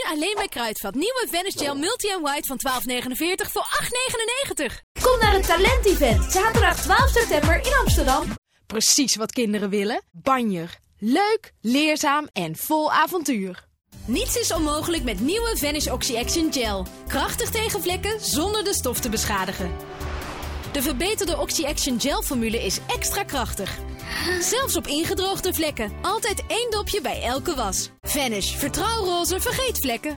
alleen bij Kruidvat. Nieuwe Vanish Gel Multi & White van 12,49 voor 8,99. Kom naar het Talent-event, zaterdag 12 september in Amsterdam. Precies wat kinderen willen. Banjer. Leuk, leerzaam en vol avontuur. Niets is onmogelijk met nieuwe Vanish Oxy Action Gel. Krachtig tegen vlekken zonder de stof te beschadigen. De verbeterde Oxy Action Gel formule is extra krachtig. Zelfs op ingedroogde vlekken. Altijd 1 dopje bij elke was. Vanish. Vertrouw roze, vergeet vlekken.